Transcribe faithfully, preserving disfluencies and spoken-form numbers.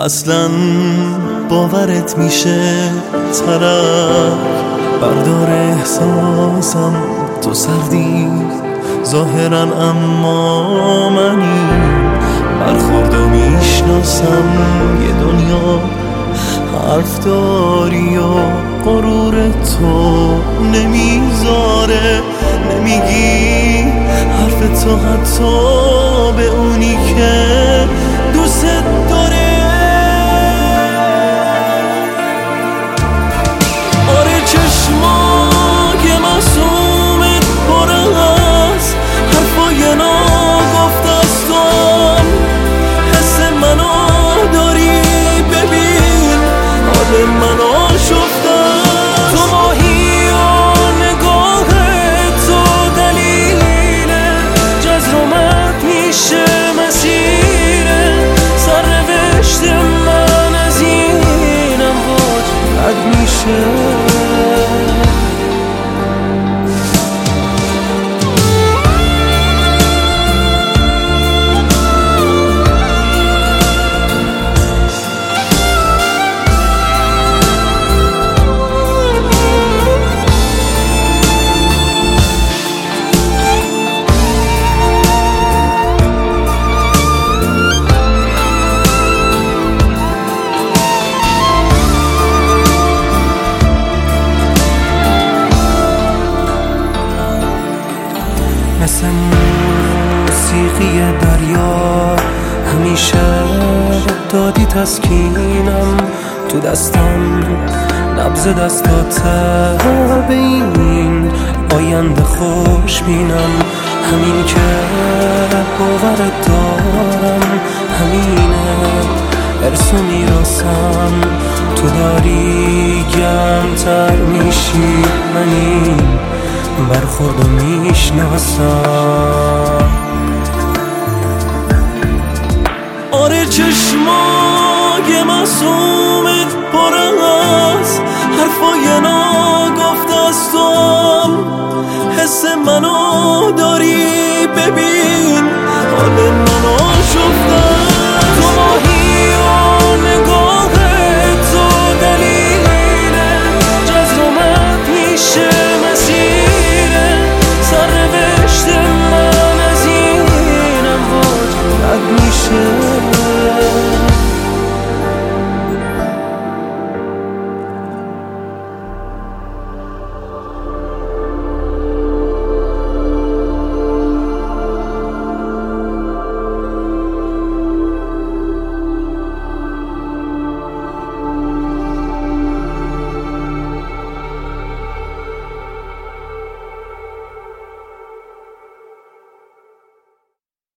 اصلا باورت میشه طرف بردار احساسم تو سردی ظاهرا اما منی برخورد و میشناسم یه دنیا حرف داری و غرور تو نمیذاره نمیگی حرف تو حتی به اونی که دوست داره. آره چشمای معصومت پر از حرفای ناگفته است تو هم حس منو داری ببین حال منو شفتم تو ماهی و نگاه تو دلیل جزرومت میشه مسیره سرنوشت من از اینم باز رد میشه. مثل موسیقی دریا همیشه دادی تسکینم تو دستم نبض دستاته به این آینده خوش بینم همین که باورت دارم همینه ارث و میراثم تو داری گرمتر میشی منی برخورد و میشناسم. آره چشمای معصومت پر از حرفای ناگفته است تو هم حس منو داری ببین